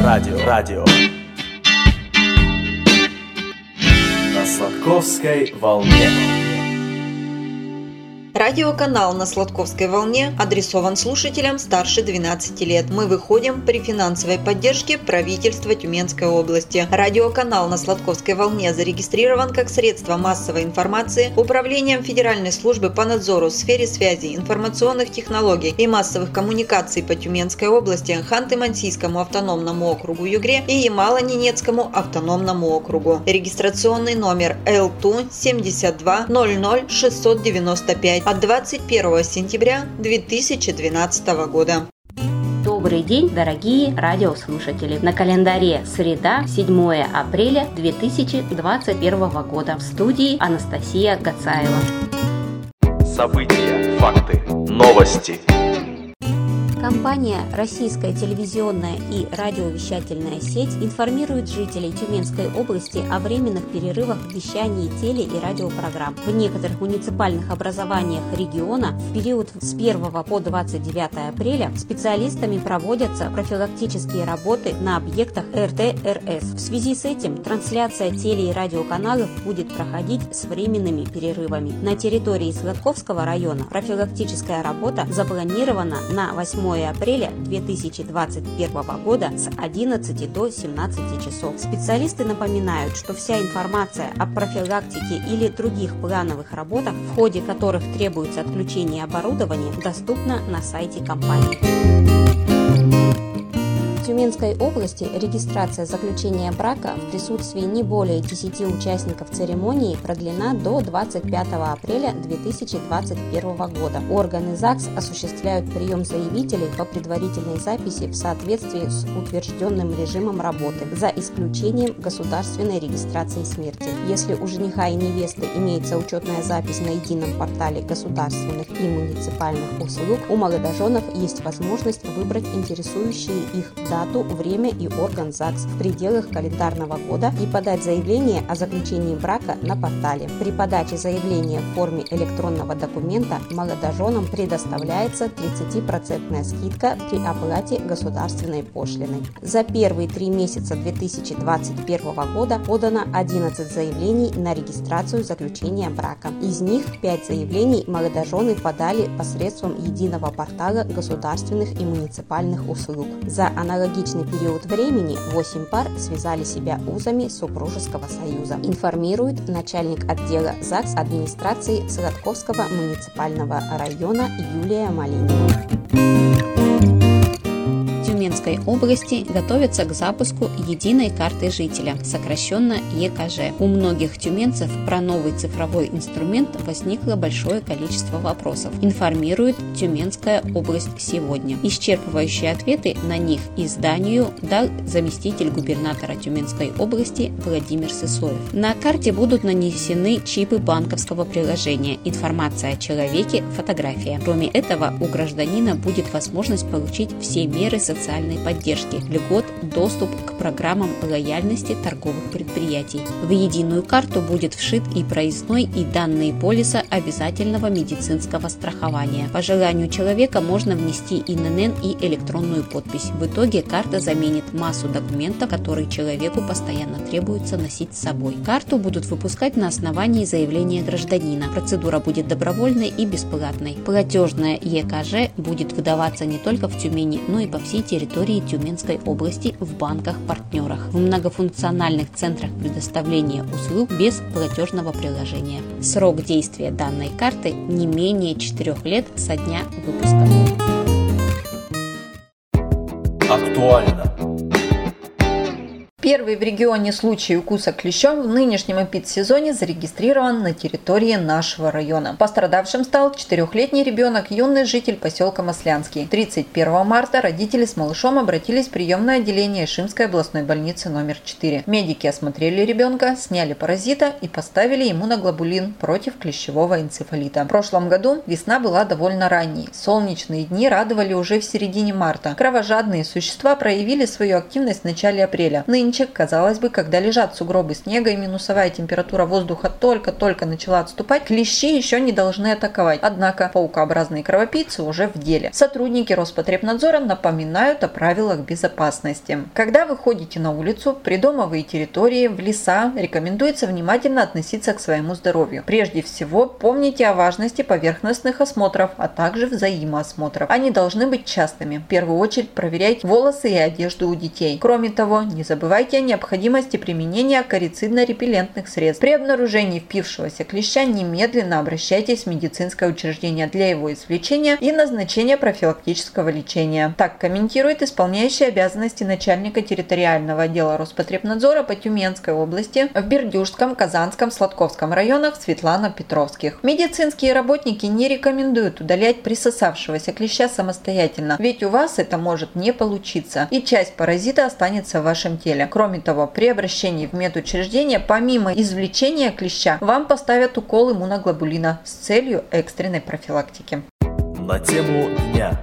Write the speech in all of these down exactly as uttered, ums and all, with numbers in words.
радио, радио. На Сладковской волне. Радиоканал на Сладковской волне адресован слушателям старше двенадцати лет. Мы выходим при финансовой поддержке правительства Тюменской области. Радиоканал на Сладковской волне зарегистрирован как средство массовой информации Управлением Федеральной службы по надзору в сфере связи, информационных технологий и массовых коммуникаций по Тюменской области, Ханты-Мансийскому автономному округу Югре и Ямало-Ненецкому автономному округу. Регистрационный номер Эл Ту семьдесят два ноль ноль шестьсот девяносто пять от двадцать первого сентября две тысячи двенадцатого года. Добрый день, дорогие радиослушатели! На календаре среда, седьмое апреля две тысячи двадцать первого года. В студии Анастасия Гацаева. События, факты, новости. Компания «Российская телевизионная и радиовещательная сеть» информирует жителей Тюменской области о временных перерывах в вещании теле- и радиопрограмм. В некоторых муниципальных образованиях региона в период с первого по двадцать девятое апреля специалистами проводятся профилактические работы на объектах эр тэ эр эс. В связи с этим трансляция теле- и радиоканалов будет проходить с временными перерывами. На территории Сладковского района профилактическая работа запланирована на восьмое апреля две тысячи двадцать первого года с одиннадцати до семнадцати часов. Специалисты напоминают, что вся информация о профилактике или других плановых работах, в ходе которых требуется отключение оборудования, доступна на сайте компании. В Тюменской области регистрация заключения брака в присутствии не более десяти участников церемонии продлена до двадцать пятого апреля две тысячи двадцать первого года. Органы ЗАГС осуществляют прием заявителей по предварительной записи в соответствии с утвержденным режимом работы, за исключением государственной регистрации смерти. Если у жениха и невесты имеется учетная запись на едином портале государственных и муниципальных услуг, у молодоженов есть возможность выбрать интересующие их дату, время и орган ЗАГС в пределах календарного года и подать заявление о заключении брака на портале. При подаче заявления в форме электронного документа молодоженам предоставляется тридцатипроцентная скидка при оплате государственной пошлины. За первые три месяца две тысячи двадцать первого года подано одиннадцать заявлений на регистрацию заключения брака. Из них пять заявлений молодожены подали посредством единого портала государственных и муниципальных услуг. За аналогичный период времени восемь пар связали себя узами супружеского союза, информирует начальник отдела ЗАГС администрации Сладковского муниципального района Юлия Малинина. В Тюменской области готовятся к запуску единой карты жителя, сокращенно е ка жэ. У многих тюменцев про новый цифровой инструмент возникло большое количество вопросов, информирует Тюменская область сегодня. Исчерпывающие ответы на них изданию дал заместитель губернатора Тюменской области Владимир Сысоев. На карте будут нанесены чипы банковского приложения, информация о человеке, фотография. Кроме этого, у гражданина будет возможность получить все меры социальной поддержки, льгот, доступ к программам лояльности торговых предприятий. В единую карту будет вшит и проездной, и данные полиса обязательного медицинского страхования. По желанию человека можно внести эн эн эн и электронную подпись. В итоге карта заменит массу документов, которые человеку постоянно требуется носить с собой. Карту будут выпускать на основании заявления гражданина. Процедура будет добровольной и бесплатной. Платежная е ка жэ будет выдаваться не только в Тюмени, но и по всей территории Тюменской области в банках-партнерах, в многофункциональных центрах предоставления услуг без платежного приложения. Срок действия данной карты не менее четырех лет со дня выпуска. Актуально. Первый в регионе случай укуса клещом в нынешнем эпидсезоне зарегистрирован на территории нашего района. Пострадавшим стал четырехлетний ребенок, юный житель поселка Маслянский. тридцать первого марта родители с малышом обратились в приемное отделение Ишимской областной больницы номер четыре. Медики осмотрели ребенка, сняли паразита и поставили иммуноглобулин против клещевого энцефалита. В прошлом году весна была довольно ранней. Солнечные дни радовали уже в середине марта. Кровожадные существа проявили свою активность в начале апреля. Нынче птенчик, казалось бы, когда лежат сугробы снега и минусовая температура воздуха только-только начала отступать, клещи еще не должны атаковать. Однако паукообразные кровопийцы уже в деле. Сотрудники Роспотребнадзора напоминают о правилах безопасности. Когда вы ходите на улицу, придомовые территории, в леса, рекомендуется внимательно относиться к своему здоровью. Прежде всего, помните о важности поверхностных осмотров, а также взаимоосмотров. Они должны быть частыми. В первую очередь проверяйте волосы и одежду у детей. Кроме того, не забывайте о необходимости применения акарицидно-репеллентных средств. При обнаружении впившегося клеща немедленно обращайтесь в медицинское учреждение для его извлечения и назначения профилактического лечения. Так комментирует исполняющий обязанности начальника территориального отдела Роспотребнадзора по Тюменской области в Бердюжском, Казанском, Сладковском районах Светлана Петровских. Медицинские работники не рекомендуют удалять присосавшегося клеща самостоятельно, ведь у вас это может не получиться, и часть паразита останется в вашем теле. Кроме того, при обращении в медучреждение, помимо извлечения клеща, вам поставят укол иммуноглобулина с целью экстренной профилактики. На тему дня.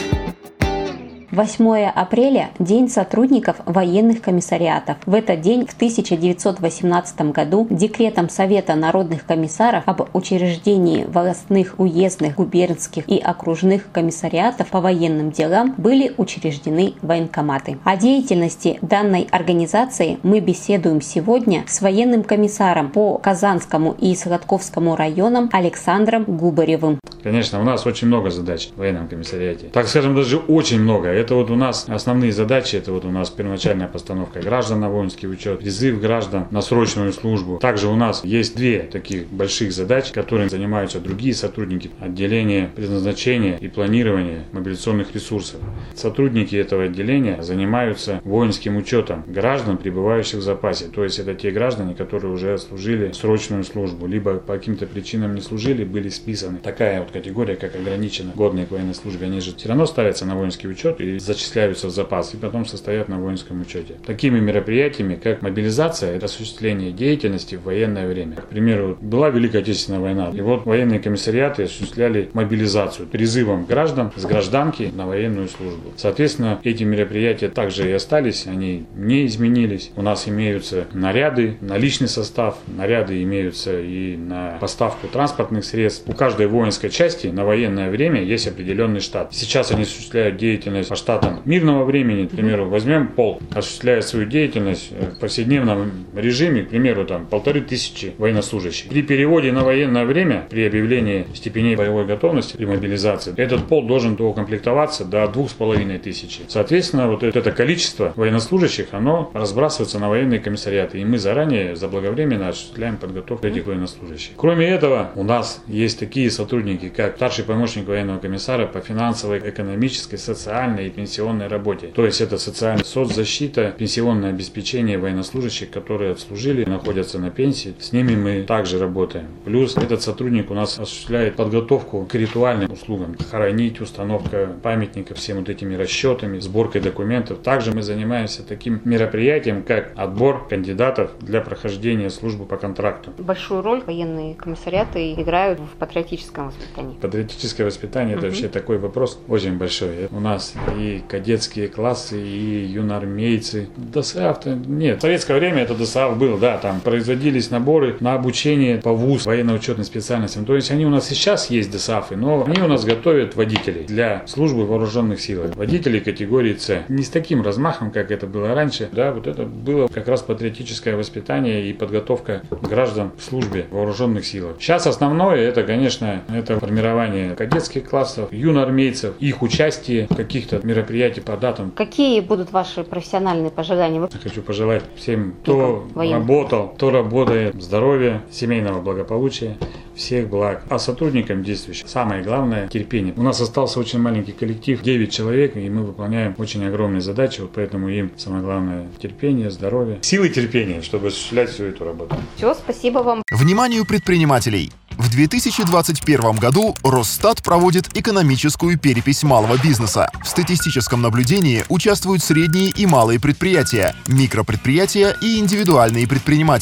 восьмое апреля – День сотрудников военных комиссариатов. В этот день в тысяча девятьсот восемнадцатом году декретом Совета народных комиссаров об учреждении волостных, уездных, губернских и окружных комиссариатов по военным делам были учреждены военкоматы. О деятельности данной организации мы беседуем сегодня с военным комиссаром по Казанскому и Сладковскому районам Александром Губаревым. Конечно, у нас очень много задач в военном комиссариате. Так скажем, даже очень много. Это вот у нас основные задачи, это вот у нас первоначальная постановка граждан на воинский учет, призыв граждан на срочную службу. Также у нас есть две таких больших задачи, которыми занимаются другие сотрудники отделения предназначения и планирования мобилизационных ресурсов. Сотрудники этого отделения занимаются воинским учетом граждан, пребывающих в запасе. То есть это те граждане, которые уже служили срочную службу, либо по каким-то причинам не служили, были списаны. Такая вот категория, как ограниченно годные к военной службе, они же все равно ставятся на воинский учет и зачисляются в запас, и потом состоят на воинском учете. Такими мероприятиями, как мобилизация, это осуществление деятельности в военное время. К примеру, была Великая Отечественная война, и вот военные комиссариаты осуществляли мобилизацию призывом граждан с гражданки на военную службу. Соответственно, эти мероприятия также и остались, они не изменились. У нас имеются наряды на личный состав, наряды имеются и на поставку транспортных средств. У каждой воинской части на военное время есть определенный штат. Сейчас они осуществляют деятельность по штатам мирного времени, к примеру, возьмем полк, осуществляет свою деятельность в повседневном режиме, к примеру, там полторы тысячи военнослужащих. При переводе на военное время, при объявлении степеней боевой готовности, при мобилизации, этот полк должен доукомплектоваться до двух с половиной тысячи. Соответственно, вот это количество военнослужащих, оно разбрасывается на военные комиссариаты, и мы заранее, заблаговременно осуществляем подготовку этих военнослужащих. Кроме этого, у нас есть такие сотрудники, как старший помощник военного комиссара по финансовой, экономической, социальной и пенсионной работе. То есть это социальная соцзащита, пенсионное обеспечение военнослужащих, которые отслужили, находятся на пенсии. С ними мы также работаем. Плюс этот сотрудник у нас осуществляет подготовку к ритуальным услугам. Хоронить, установка памятников, всем вот этими расчетами, сборкой документов. Также мы занимаемся таким мероприятием, как отбор кандидатов для прохождения службы по контракту. Большую роль военные комиссариаты играют в патриотическом воспитании. Патриотическое воспитание угу. это вообще такой вопрос очень большой. У нас и кадетские классы, и юноармейцы. ДОСААФ-то нет. В советское время это ДОСААФ был, да, там производились наборы на обучение по ВУЗ, военно-учетным специальностям. То есть они у нас и сейчас есть ДОСААФы, но они у нас готовят водителей для службы в вооруженных силах. Водителей категории С. Не с таким размахом, как это было раньше, да, вот это было как раз патриотическое воспитание и подготовка граждан к службе в вооруженных силах. Сейчас основное это, конечно, это формирование кадетских классов, юноармейцев, их участие в каких-то мероприятий по датам. Какие будут ваши профессиональные пожелания? Я хочу пожелать всем, кто работал, кто работает, здоровья, семейного благополучия, всех благ. А сотрудникам действующим самое главное – терпение. У нас остался очень маленький коллектив, девять человек, и мы выполняем очень огромные задачи, вот поэтому им самое главное – терпение, здоровье, силы терпения, чтобы осуществлять всю эту работу. Все, спасибо вам. Вниманию предпринимателей! В две тысячи двадцать первом году Росстат проводит экономическую перепись малого бизнеса. В статистическом наблюдении участвуют средние и малые предприятия, микропредприятия и индивидуальные предприниматели.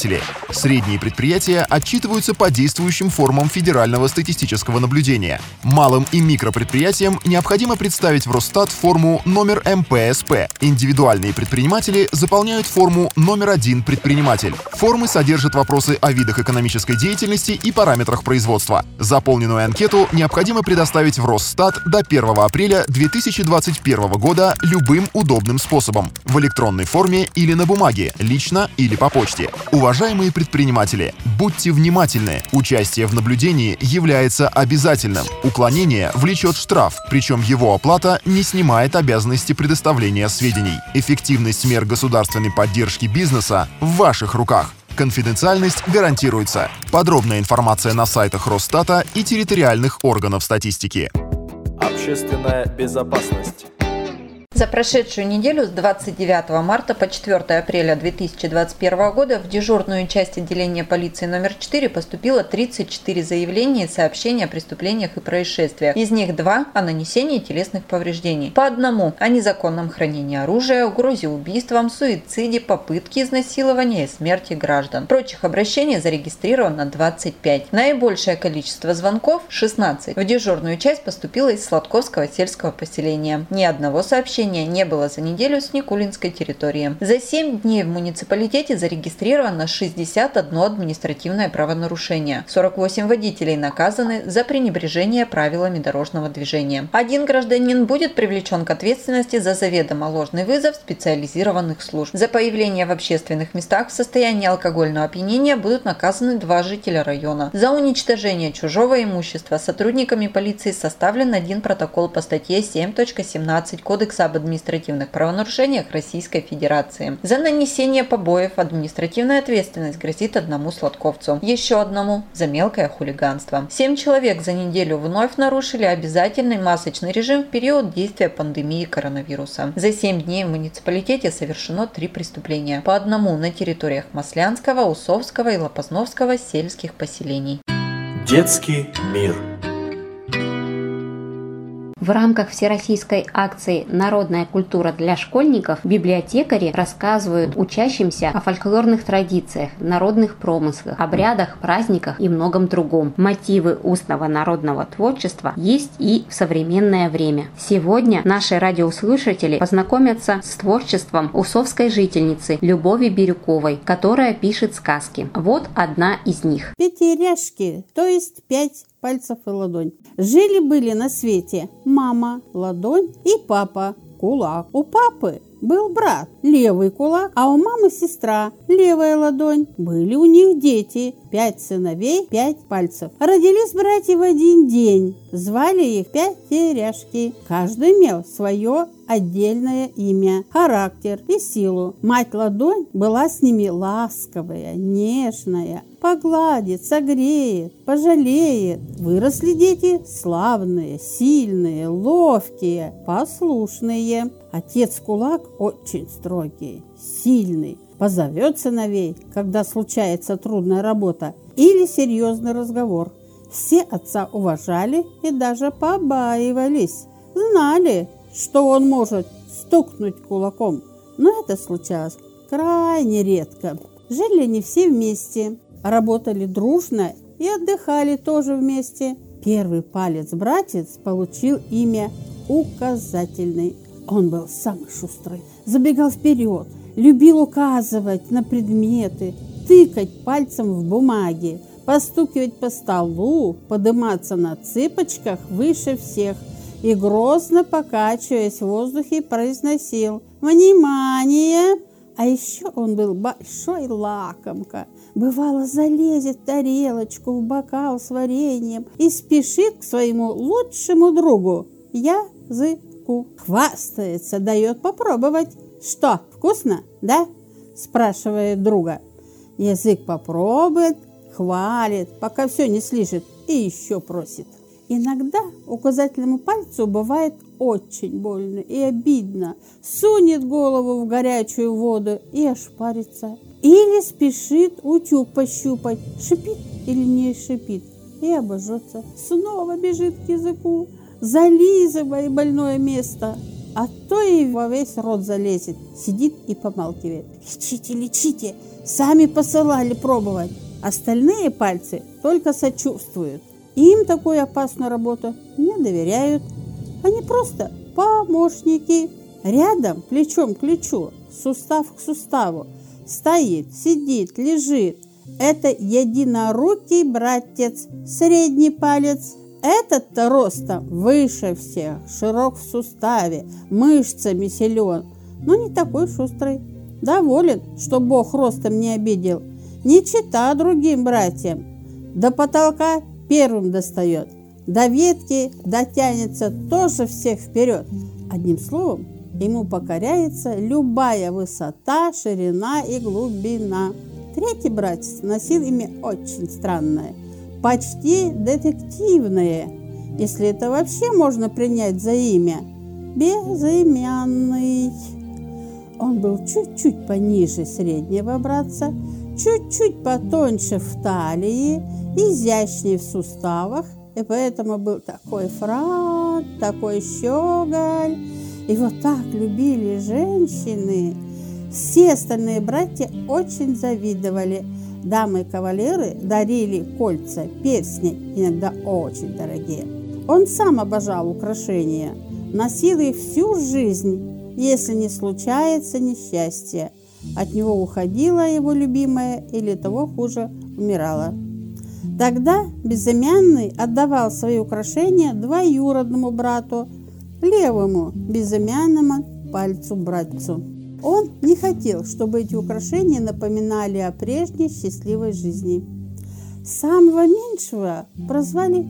Средние предприятия отчитываются по действующим формам федерального статистического наблюдения. Малым и микропредприятиям необходимо представить в Росстат форму номер эм пэ эс пэ. Индивидуальные предприниматели заполняют форму номер один предприниматель. Формы содержат вопросы о видах экономической деятельности и параметрах производства. Заполненную анкету необходимо предоставить в Росстат до первого апреля две тысячи двадцать первого года любым удобным способом – в электронной форме или на бумаге, лично или по почте. Уважаемые предприниматели, будьте внимательны. Участие в наблюдении является обязательным. Уклонение влечет штраф, причем его оплата не снимает обязанности предоставления сведений. Эффективность мер государственной поддержки бизнеса в ваших руках. Конфиденциальность гарантируется. Подробная информация на сайтах Росстата и территориальных органов статистики. Общественная безопасность. За прошедшую неделю с двадцать девятого марта по четвёртое апреля две тысячи двадцать первого года в дежурную часть отделения полиции номер четыре поступило тридцать четыре заявления и сообщения о преступлениях и происшествиях. Из них два о нанесении телесных повреждений. По одному о незаконном хранении оружия, угрозе убийством, суициде, попытке изнасилования и смерти граждан. Прочих обращений зарегистрировано двадцать пять. Наибольшее количество звонков, шестнадцать, в дежурную часть поступило из Сладковского сельского поселения. Ни одного сообщения не было за неделю с Никулинской территории. За семь дней в муниципалитете зарегистрировано шестьдесят одно административное правонарушение. сорок восемь водителей наказаны за пренебрежение правилами дорожного движения. Один гражданин будет привлечен к ответственности за заведомо ложный вызов специализированных служб. За появление в общественных местах в состоянии алкогольного опьянения будут наказаны два жителя района. За уничтожение чужого имущества сотрудниками полиции составлен один протокол по статье семь точка семнадцать Кодекса об административных правонарушениях Российской Федерации. За нанесение побоев административная ответственность грозит одному сладковцу, еще одному за мелкое хулиганство. Семь человек за неделю вновь нарушили обязательный масочный режим в период действия пандемии коронавируса. За семь дней в муниципалитете совершено три преступления, по одному на территориях Маслянского, Усовского и Лопазновского сельских поселений. Детский мир. В рамках всероссийской акции «Народная культура для школьников» библиотекари рассказывают учащимся о фольклорных традициях, народных промыслах, обрядах, праздниках и многом другом. Мотивы устного народного творчества есть и в современное время. Сегодня наши радиослушатели познакомятся с творчеством усовской жительницы Любови Бирюковой, которая пишет сказки. Вот одна из них. Пятеряшки, то есть пять пальцев и ладонь. Жили-были на свете мама, ладонь и папа, кулак. У папы был брат, левый кулак, а у мамы сестра, левая ладонь. Были у них дети, пять сыновей, пять пальцев. Родились братья в один день, звали их Пятеряшки. Каждый имел свое отдельное имя, характер и силу. Мать-ладонь была с ними ласковая, нежная, погладит, согреет, пожалеет. Выросли дети славные, сильные, ловкие, послушные. Отец-кулак очень строгий, сильный. Позовет сыновей, когда случается трудная работа или серьезный разговор. Все отца уважали и даже побаивались. Знали, что он может стукнуть кулаком, но это случалось крайне редко. Жили они все вместе, работали дружно и отдыхали тоже вместе. Первый палец-братец получил имя Указательный. Он был самый шустрый, забегал вперед, любил указывать на предметы, тыкать пальцем в бумаге, постукивать по столу, подниматься на цыпочках выше всех и, грозно покачиваясь в воздухе, произносил «Внимание!». А еще он был большой лакомка. Бывало, залезет в тарелочку, в бокал с вареньем и спешит к своему лучшему другу – языку. Хвастается, дает попробовать. «Что, вкусно, да?» – спрашивает друга. Язык попробует, хвалит, пока все не слижет, и еще просит. Иногда указательному пальцу бывает очень больно и обидно. Сунет голову в горячую воду и ошпарится. Или спешит утюг пощупать, шипит или не шипит, и обожжется. Снова бежит к языку, зализывая больное место. а то и во весь рот залезет, сидит и помалкивает. Лечите, лечите, сами посылали пробовать. Остальные пальцы только сочувствуют. Им такую опасную работу не доверяют. Они просто помощники. Рядом, плечом к плечу, сустав к суставу, стоит, сидит, лежит. Это единорукий братец, средний палец. Этот-то ростом выше всех, широк в суставе, мышцами силен, но не такой шустрый. Доволен, что Бог ростом не обидел, не чита другим братьям. До потолка первым достает, до ветки дотянется тоже всех вперед. Одним словом, ему покоряется любая высота, ширина и глубина. Третий братец носил имя очень странное, почти детективное, если это вообще можно принять за имя, безымянный. Он был чуть-чуть пониже среднего братца, чуть-чуть потоньше в талии, изящнее в суставах, и поэтому был такой франт, такой щеголь. Его так любили женщины. Все остальные братья очень завидовали. Дамы и кавалеры дарили кольца, перстни, иногда очень дорогие. Он сам обожал украшения, носил их всю жизнь, если не случается несчастье. От него уходила его любимая или того хуже, умирала. Тогда безымянный отдавал свои украшения двоюродному брату, левому безымянному пальцу-братцу. Он не хотел, чтобы эти украшения напоминали о прежней счастливой жизни. Самого меньшего прозвали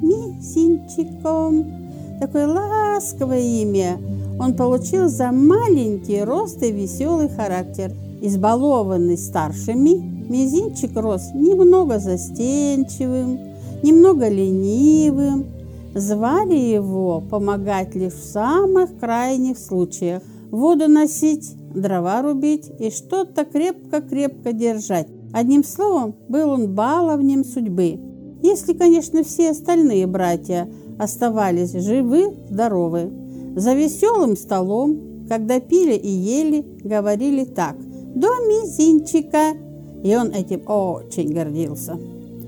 Мизинчиком. Такое ласковое имя он получил за маленький рост и веселый характер. Избалованный старшими, Мизинчик рос немного застенчивым, немного ленивым. Звали его помогать лишь в самых крайних случаях. Воду носить, дрова рубить и что-то крепко-крепко держать. Одним словом, был он баловнем судьбы. Если, конечно, все остальные братья оставались живы, здоровы. За веселым столом, когда пили и ели, говорили так: «До Мизинчика!» И он этим очень гордился.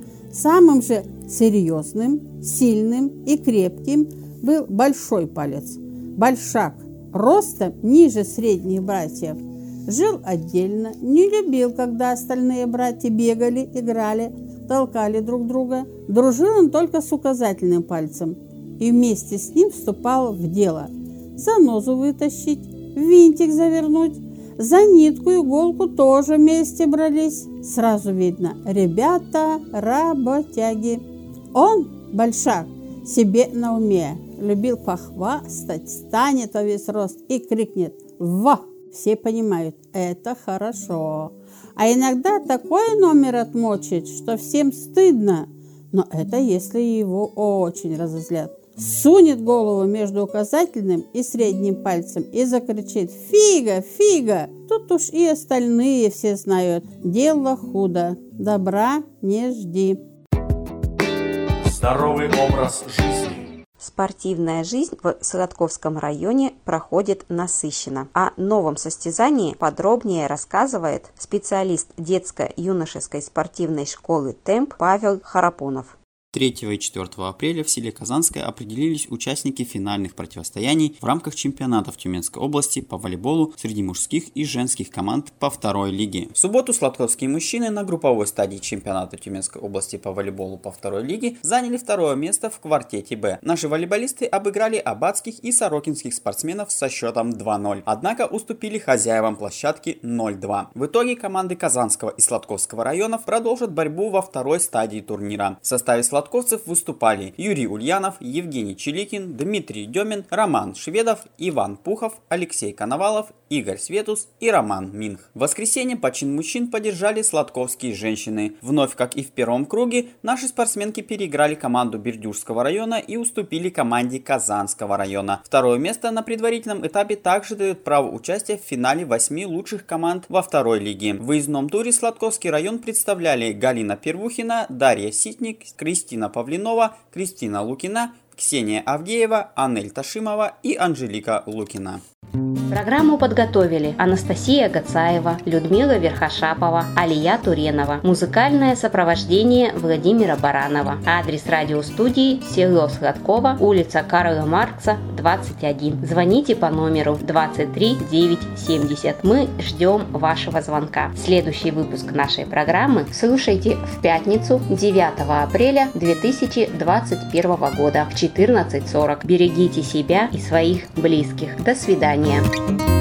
Самым же серьезным, сильным и крепким был большой палец, большак, ростом ниже средних братьев. Жил отдельно, не любил, когда остальные братья бегали, играли, толкали друг друга. Дружил он только с указательным пальцем и вместе с ним вступал в дело. Занозу вытащить, винтик завернуть, за нитку и иголку тоже вместе брались. Сразу видно, ребята работяги. Он, большак, себе на уме, любил похвастать, станет во весь рост и крикнет «Во!». Все понимают, это хорошо. А иногда такой номер отмочит, что всем стыдно. Но это если его очень разозлят. Сунет голову между указательным и средним пальцем и закричит «Фига! Фига!». Тут уж и остальные все знают, дело худо, добра не жди. Здоровый образ жизни. Спортивная жизнь в Сладковском районе проходит насыщенно. О новом состязании подробнее рассказывает специалист детско-юношеской спортивной школы «Темп» Павел Харапонов. третьего и четвёртого апреля в селе Казанское определились участники финальных противостояний в рамках чемпионатов Тюменской области по волейболу среди мужских и женских команд по второй лиге. В субботу сладковские мужчины на групповой стадии чемпионата Тюменской области по волейболу по второй лиге заняли второе место в квартете «Б». Наши волейболисты обыграли аббатских и сорокинских спортсменов со счетом два ноль, однако уступили хозяевам площадки ноль два. В итоге команды Казанского и Сладковского районов продолжат борьбу во второй стадии турнира. В составе Сладковского Сладковцев выступали Юрий Ульянов, Евгений Чиликин, Дмитрий Демин, Роман Шведов, Иван Пухов, Алексей Коновалов, Игорь Светус и Роман Минх. В воскресенье почин мужчин поддержали сладковские женщины. Вновь, как и в первом круге, наши спортсменки переиграли команду Бердюжского района и уступили команде Казанского района. Второе место на предварительном этапе также дает право участия в финале восьми лучших команд во второй лиге. В выездном туре Сладковский район представляли Галина Первухина, Дарья Ситник, Кристина Кристина Павлинова, Кристина Лукина, Ксения Авдеева, Анель Ташимова и Анжелика Лукина. Программу подготовили Анастасия Гацаева, Людмила Верхошапова, Алия Туренова. Музыкальное сопровождение Владимира Баранова. Адрес радиостудии село Сладково, улица Карла Маркса, двадцать один. Звоните по номеру двадцать три девятьсот семьдесят. Мы ждем вашего звонка. Следующий выпуск нашей программы слушайте в пятницу девятого апреля две тысячи двадцать первого года в четырнадцать сорок. Берегите себя и своих близких. До свидания.